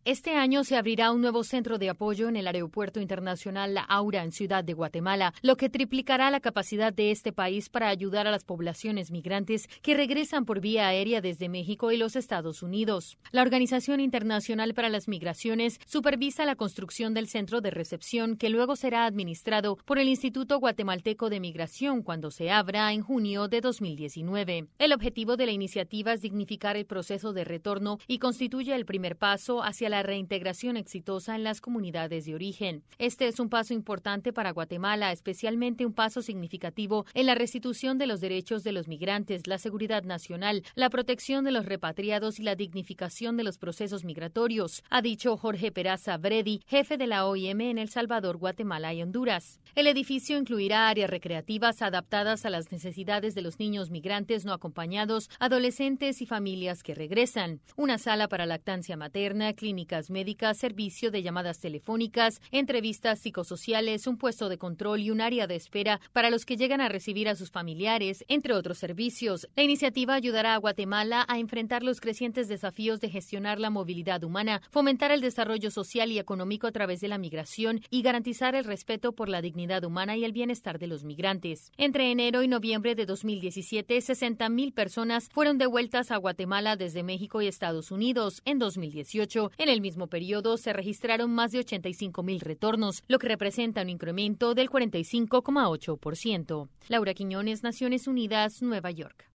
Este año se abrirá un nuevo centro de apoyo en el Aeropuerto Internacional La Aura en Ciudad de Guatemala, lo que triplicará la capacidad de este país para ayudar a las poblaciones migrantes que regresan por vía aérea desde México y los Estados Unidos. La Organización Internacional para las Migraciones supervisa la construcción del centro de recepción, que luego será administrado por el Instituto Guatemalteco de Migración cuando se abra en junio de 2019. El objetivo de la iniciativa es dignificar el proceso de retorno y constituye el primer paso hacia la reintegración exitosa en las comunidades de origen. Este es un paso importante para Guatemala, especialmente un paso significativo en la restitución de los derechos de los migrantes, la seguridad nacional, la protección de los repatriados y la dignificación de los procesos migratorios, ha dicho Jorge Peraza Bredi, jefe de la OIM en El Salvador, Guatemala y Honduras. El edificio incluirá áreas recreativas adaptadas a las necesidades de los niños migrantes no acompañados, adolescentes y familias que regresan, una sala para lactancia materna, clínicas médicas, servicio de llamadas telefónicas, entrevistas psicosociales, un puesto de control y un área de espera para los que llegan a recibir a sus familiares, entre otros servicios. La iniciativa ayudará a Guatemala a enfrentar los crecientes desafíos de gestionar la movilidad humana, fomentar el desarrollo social y económico a través de la migración y garantizar el respeto por la dignidad humana y el bienestar de los migrantes. Entre enero y noviembre de 2017, 60,000 personas fueron devueltas a Guatemala desde México y Estados Unidos. En 2018, en el mismo periodo se registraron más de 85,000 retornos, lo que representa un incremento del 45,8%. Laura Quiñones, Naciones Unidas, Nueva York.